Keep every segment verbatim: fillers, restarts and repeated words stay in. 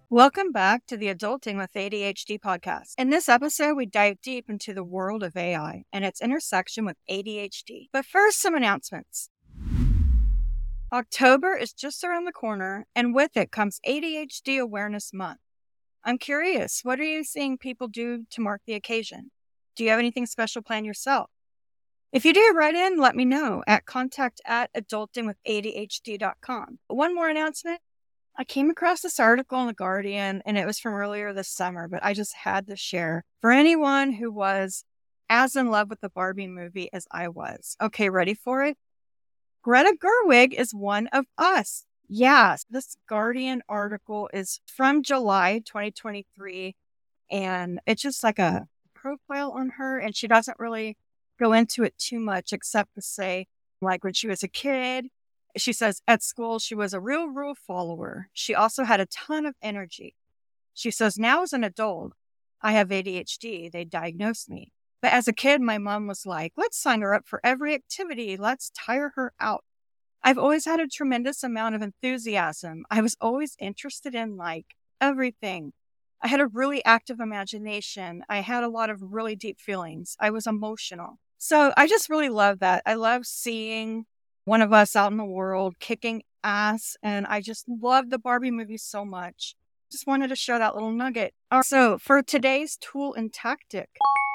Welcome back to the Adulting with A D H D podcast. In this episode, we dive deep into the world of A I and its intersection with A D H D. But first, some announcements. October is just around the corner, and with it comes A D H D Awareness Month. I'm curious, what are you seeing people do to mark the occasion? Do you have anything special planned yourself? If you do, write in, let me know at contact at adulting with A D H D dot com. One more announcement. I came across this article in The Guardian, and it was from earlier this summer, but I just had to share for anyone who was as in love with the Barbie movie as I was. Okay, ready for it? Greta Gerwig is one of us. Yes, this Guardian article is from July twenty twenty-three, and it's just like a profile on her, and she doesn't really go into it too much except to say, like, when she was a kid, she says at school, she was a real rule follower. She also had a ton of energy. She says, now as an adult, I have A D H D. They diagnosed me. But as a kid, my mom was like, let's sign her up for every activity. Let's tire her out. I've always had a tremendous amount of enthusiasm. I was always interested in like everything. I had a really active imagination. I had a lot of really deep feelings. I was emotional. So I just really love that. I love seeing one of us out in the world kicking ass. And I just love the Barbie movie so much. Just wanted to share that little nugget. So for today's tool and tactic,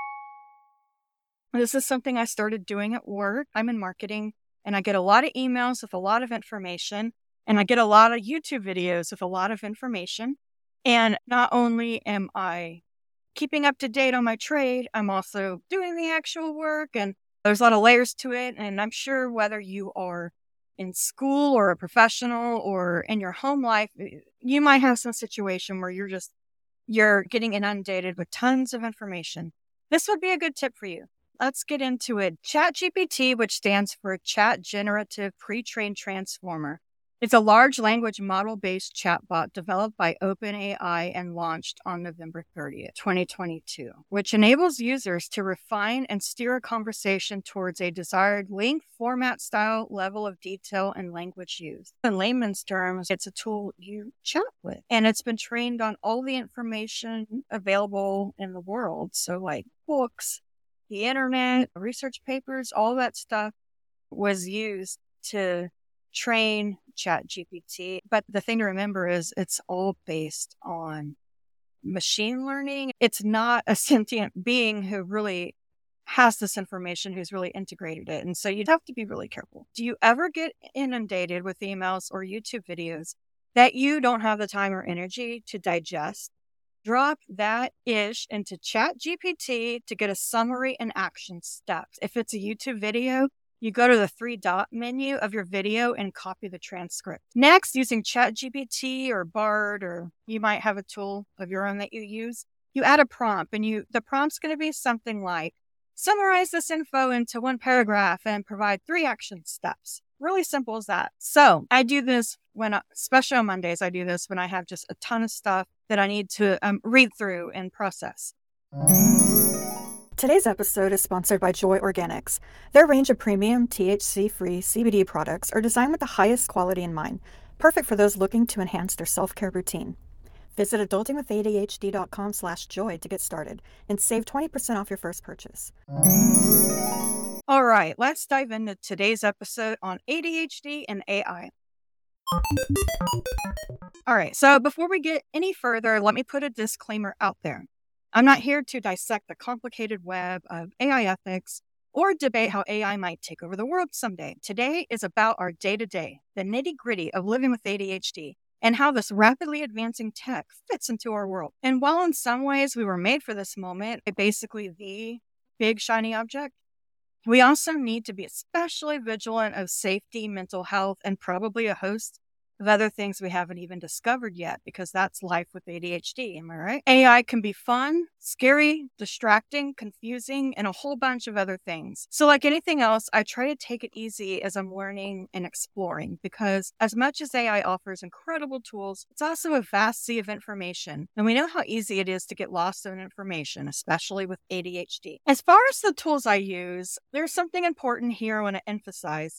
this is something I started doing at work. I'm in marketing and I get a lot of emails with a lot of information, and I get a lot of YouTube videos with a lot of information. And not only am I keeping up to date on my trade, I'm also doing the actual work, and there's a lot of layers to it. And I'm sure whether you are in school or a professional or in your home life, you might have some situation where you're just, you're getting inundated with tons of information. This would be a good tip for you. Let's get into it. ChatGPT, which stands for Chat Generative Pre-trained Transformer, it's a large language model-based chatbot developed by OpenAI and launched on November thirtieth, twenty twenty-two, which enables users to refine and steer a conversation towards a desired length, format, style, level of detail, and language used. In layman's terms, it's a tool you chat with, and it's been trained on all the information available in the world. So like books, the internet, research papers, all that stuff was used to train ChatGPT. But the thing to remember is it's all based on machine learning. It's not a sentient being who really has this information, who's really integrated it. And so you'd have to be really careful. Do you ever get inundated with emails or YouTube videos that you don't have the time or energy to digest? Drop that ish into ChatGPT to get a summary and action steps. If it's a YouTube video, you go to the three dot menu of your video and copy the transcript. Next, using ChatGPT or Bard, or you might have a tool of your own that you use, you add a prompt, and you the prompt's going to be something like, summarize this info into one paragraph and provide three action steps. Really simple as that. So I do this when, especially on Mondays, I do this when I have just a ton of stuff that I need to um, read through and process. Today's episode is sponsored by Joy Organics. Their range of premium T H C-free C B D products are designed with the highest quality in mind, perfect for those looking to enhance their self-care routine. Visit adulting with A D H D dot com slash joy to get started and save twenty percent off your first purchase. All right, let's dive into today's episode on A D H D and A I. All right, so before we get any further, let me put a disclaimer out there. I'm not here to dissect the complicated web of A I ethics or debate how A I might take over the world someday. Today is about our day-to-day, the nitty-gritty of living with A D H D, and how this rapidly advancing tech fits into our world. And while in some ways we were made for this moment, basically the big shiny object, we also need to be especially vigilant of safety, mental health, and probably a host of other things we haven't even discovered yet, because that's life with A D H D, am I right? A I can be fun, scary, distracting, confusing, and a whole bunch of other things. So like anything else, I try to take it easy as I'm learning and exploring, because as much as A I offers incredible tools, it's also a vast sea of information. And we know how easy it is to get lost in information, especially with A D H D. As far as the tools I use, there's something important here I want to emphasize.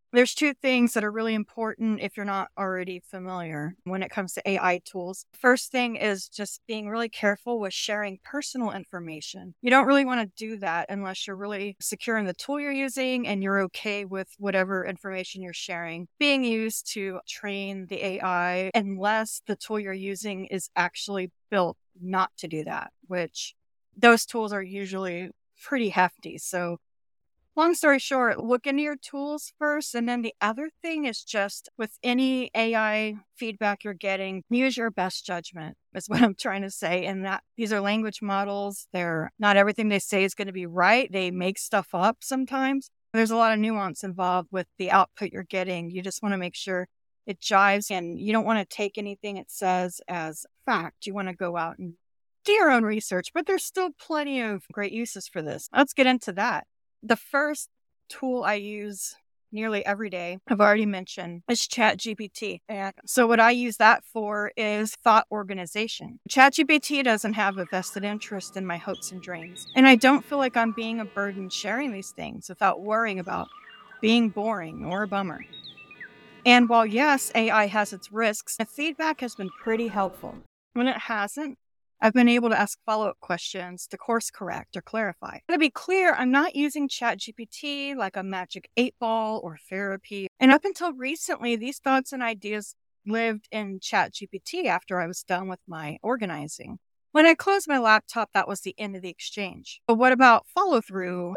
There's two things that are really important if you're not already familiar when it comes to A I tools. First thing is just being really careful with sharing personal information. You don't really want to do that unless you're really secure in the tool you're using and you're okay with whatever information you're sharing being used to train the A I, unless the tool you're using is actually built not to do that, which those tools are usually pretty hefty. So long story short, look into your tools first. And then the other thing is just with any A I feedback you're getting, use your best judgment, is what I'm trying to say. And that these are language models. They're not everything they say is going to be right. They make stuff up sometimes. There's a lot of nuance involved with the output you're getting. You just want to make sure it jives, and you don't want to take anything it says as fact. You want to go out and do your own research, but there's still plenty of great uses for this. Let's get into that. The first tool I use nearly every day, I've already mentioned, is ChatGPT. And so what I use that for is thought organization. ChatGPT doesn't have a vested interest in my hopes and dreams. And I don't feel like I'm being a burden sharing these things without worrying about being boring or a bummer. And while yes, A I has its risks, the feedback has been pretty helpful. When it hasn't, I've been able to ask follow-up questions to course correct or clarify. To be clear, I'm not using ChatGPT like a magic eight ball or therapy. And up until recently, these thoughts and ideas lived in ChatGPT after I was done with my organizing. When I closed my laptop, that was the end of the exchange. But what about follow-through?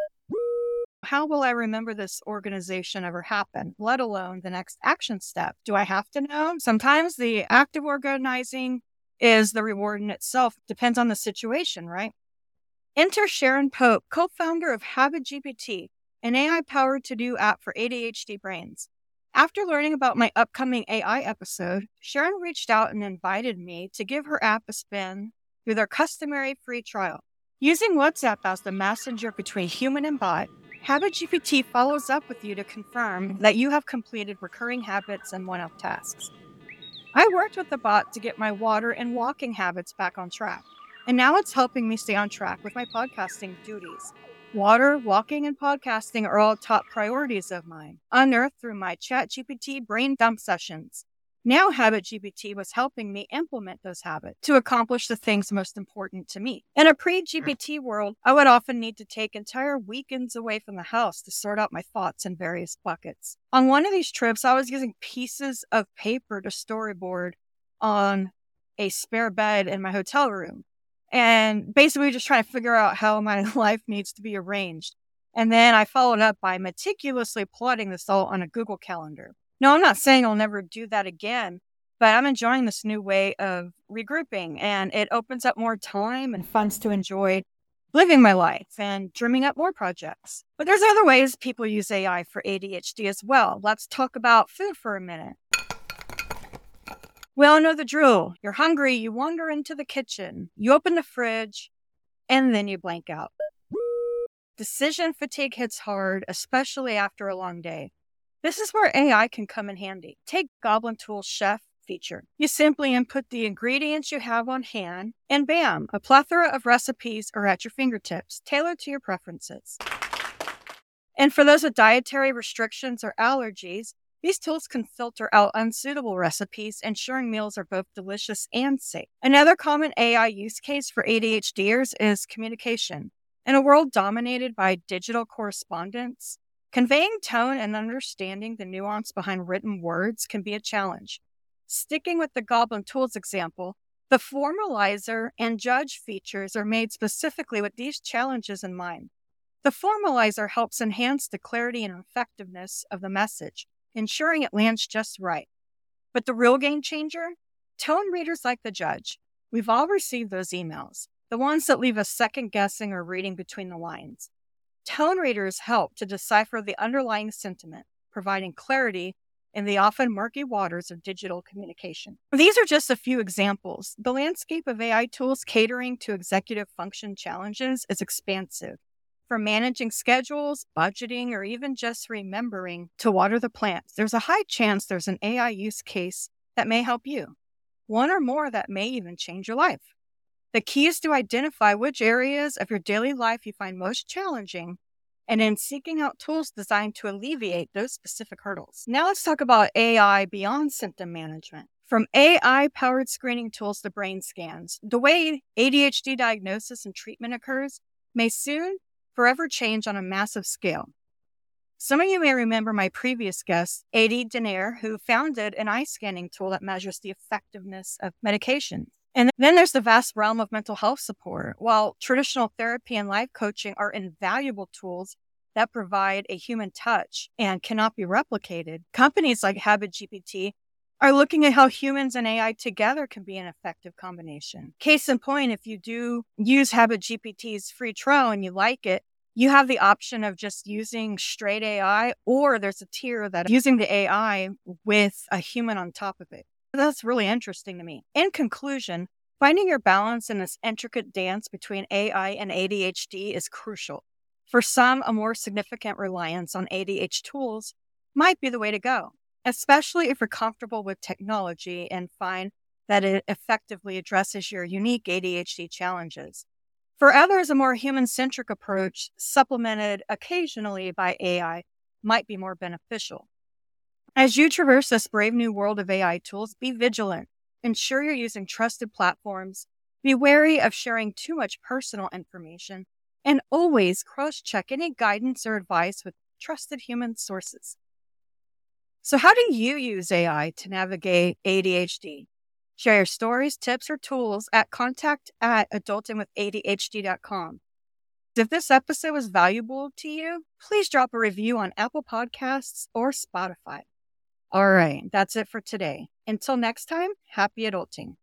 How will I remember this organization ever happened, let alone the next action step? Do I have to know? Sometimes the act of organizing is the reward in itself. Depends on the situation, right? Enter Sharon Pope, co-founder of HabitGPT, an A I-powered to-do app for A D H D brains. After learning about my upcoming A I episode, Sharon reached out and invited me to give her app a spin through their customary free trial. Using WhatsApp as the messenger between human and bot, HabitGPT follows up with you to confirm that you have completed recurring habits and one-off tasks. I worked with the bot to get my water and walking habits back on track, and now it's helping me stay on track with my podcasting duties. Water, walking, and podcasting are all top priorities of mine, unearthed through my ChatGPT brain dump sessions. Now HabitGPT was helping me implement those habits to accomplish the things most important to me. In a pre-G P T world, I would often need to take entire weekends away from the house to sort out my thoughts in various buckets. On one of these trips, I was using pieces of paper to storyboard on a spare bed in my hotel room, and basically just trying to figure out how my life needs to be arranged. And then I followed up by meticulously plotting this all on a Google Calendar. No, I'm not saying I'll never do that again, but I'm enjoying this new way of regrouping, and it opens up more time and funds to enjoy living my life and dreaming up more projects. But there's other ways people use A I for A D H D as well. Let's talk about food for a minute. We all know the drill. You're hungry, you wander into the kitchen, you open the fridge, and then you blank out. Decision fatigue hits hard, especially after a long day. This is where A I can come in handy. Take Goblin Tool's Chef feature. You simply input the ingredients you have on hand, and bam, a plethora of recipes are at your fingertips, tailored to your preferences. And for those with dietary restrictions or allergies, these tools can filter out unsuitable recipes, ensuring meals are both delicious and safe. Another common A I use case for ADHDers is communication. In a world dominated by digital correspondence, conveying tone and understanding the nuance behind written words can be a challenge. Sticking with the Goblin Tools example, the formalizer and judge features are made specifically with these challenges in mind. The formalizer helps enhance the clarity and effectiveness of the message, ensuring it lands just right. But the real game changer? Tone readers like the judge. We've all received those emails, the ones that leave us second guessing or reading between the lines. Tone readers help to decipher the underlying sentiment, providing clarity in the often murky waters of digital communication. These are just a few examples. The landscape of A I tools catering to executive function challenges is expansive. From managing schedules, budgeting, or even just remembering to water the plants, there's a high chance there's an A I use case that may help you. One or more that may even change your life. The key is to identify which areas of your daily life you find most challenging and in seeking out tools designed to alleviate those specific hurdles. Now let's talk about A I beyond symptom management. From A I-powered screening tools to brain scans, the way A D H D diagnosis and treatment occurs may soon forever change on a massive scale. Some of you may remember my previous guest, Adi Danair, who founded an eye scanning tool that measures the effectiveness of medications. And then there's the vast realm of mental health support. While traditional therapy and life coaching are invaluable tools that provide a human touch and cannot be replicated, companies like HabitGPT are looking at how humans and A I together can be an effective combination. Case in point, if you do use HabitGPT's free trial and you like it, you have the option of just using straight A I, or there's a tier that using the A I with a human on top of it. That's really interesting to me. In conclusion, finding your balance in this intricate dance between A I and A D H D is crucial. For some, a more significant reliance on A D H tools might be the way to go, especially if you're comfortable with technology and find that it effectively addresses your unique A D H D challenges. For others, a more human-centric approach, supplemented occasionally by A I, might be more beneficial. As you traverse this brave new world of A I tools, be vigilant. Ensure you're using trusted platforms. Be wary of sharing too much personal information. And always cross-check any guidance or advice with trusted human sources. So how do you use A I to navigate A D H D? Share your stories, tips, or tools at contact at adulting with A D H D dot com. If this episode was valuable to you, please drop a review on Apple Podcasts or Spotify. All right, that's it for today. Until next time, happy adulting.